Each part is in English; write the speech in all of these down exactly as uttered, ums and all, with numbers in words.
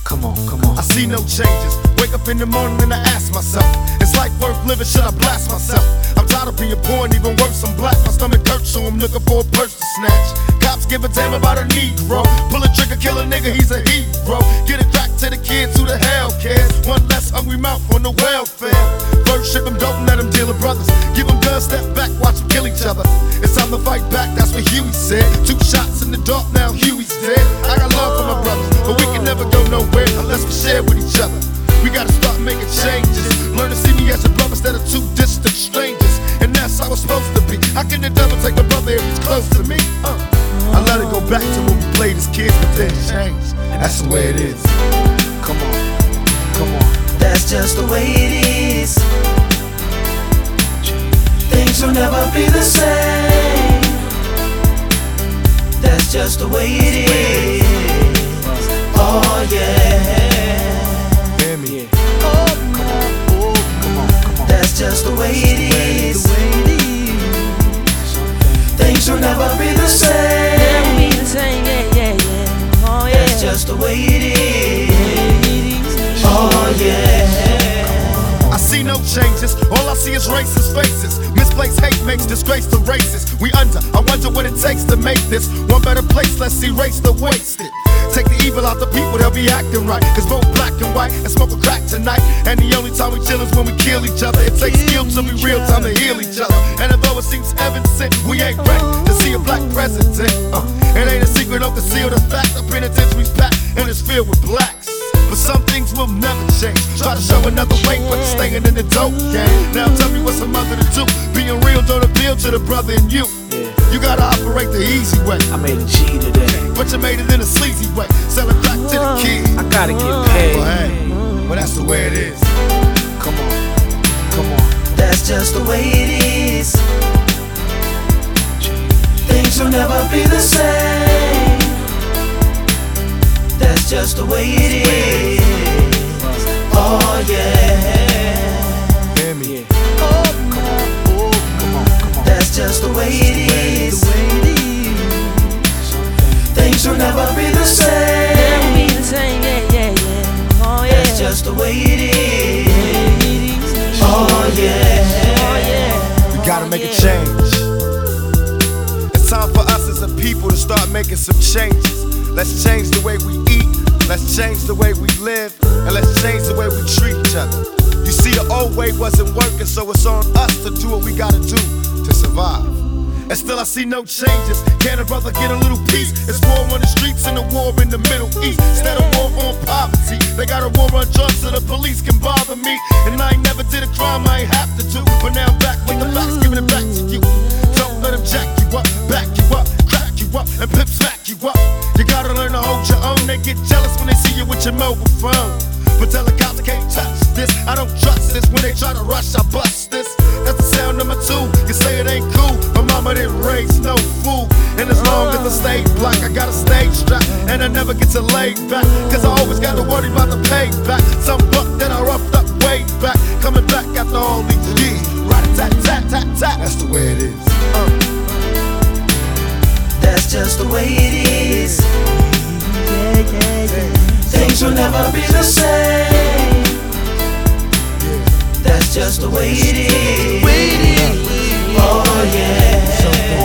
Come on, come on. I see no changes. Wake up in the morning and I ask myself, is life worth living? Should I blast myself? I'm tired of being poor and even worse, I'm black. My stomach hurts, so I'm looking for a purse to snatch. Cops give a damn about a Negro. Pull a trigger, kill a nigga, he's a hero. Get it back to the kids, who the hell cares? One less hungry mouth on the welfare. First ship them, don't let them deal with brothers. Give them guns, step back, watch them kill each other. It's time to fight back, that's what Huey said. Two shots in the dark, now Huey's dead. I got love for my brothers, but we can never go nowhere unless we share with each other. We gotta start making changes. Learn to see me as a brother instead of two distant strangers. And that's how it's supposed to be. How can the devil take a brother if he's close to me? Uh. I let it go back to when we played as kids, but then it changed. That's the way it is. Come on, come on. That's just the way it is. Things will never be the same. That's just the way it is. Oh yeah. Hear me? Oh, come on, oh, come on, come on. That's just the way it is. Things will never be the same. Never be the same, yeah, yeah, yeah. Oh yeah. That's just the way it is. Oh yeah. I see no changes, all I see is racist faces. Misplaced hate makes disgrace to races. We under, I wonder what it takes to make this one better place. Let's erase the wasted. Take the evil out the people, they'll be acting right. Cause both black and white and smoke a crack tonight. And the only time we chill is when we kill each other. It takes skill to be real time to heal each other. And although it seems heaven sent, we ain't ready to see a black president. uh, It ain't a secret, don't conceal the fact. The penitentiary's packed and it's filled with blacks. But some things will never change. Try to show another way, but you're staying in the dope game. Now tell me what's a mother to do. Being real don't appeal to the brother in you. You gotta operate the easy way. I made a G today, But you made it in a sleazy way. Sell it back to the kids. I gotta get paid. Well, hey, well that's the way it is. Come on, come on. That's just the way it is. Things will never be the same. That's just the way it is. Oh yeah. Hear me? Oh, come on, oh, come on, come on. That's just the way it is. Things will never be the Never same. be the same, yeah, yeah, yeah. Oh yeah. That's just the way it is. Oh yeah. Oh yeah. We gotta make a change. It's time for us as a people to start making some changes. Let's change the way we eat, let's change the way we live, and let's change the way we treat each other. You see, the old way wasn't working, so it's on us to do what we gotta do to survive. And still I see no changes. Can a brother get a little peace? It's war on the streets and a war in the Middle East. Instead of war on poverty, they got a war on drugs so the police can bother me. And I ain't never did a crime I ain't have to do, but now I'm back with the facts, giving it back to you. Don't let them jack you up, back you up, crack you up, and pimp smack you up. You gotta learn to hold your own. They get jealous when they see you with your mobile phone. But tell the cops I can't touch this. I don't trust this. When they try to rush, I bust this. That's the sound number two. You say it ain't cool. My mama didn't raise no fool. And as long as I stay black, I got a stage strap. And I never get to lay back. Cause I always gotta worry about the payback. Some buck that I roughed up way back. Coming back after all these years. Rat-a-tat-tat-tat-tat. That's the way it is. Uh. That's just the way it is. Things will never be the same. That's just the way it is. Oh yeah.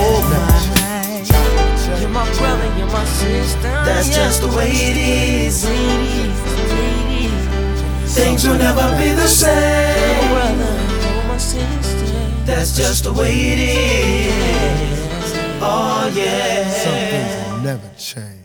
You're my brother, you're my sister. That's yeah. just the way it is. Ladies, Things will never be the you're my same. brother, you're my sister. That's just the way it is. Oh yeah. Some things will never change.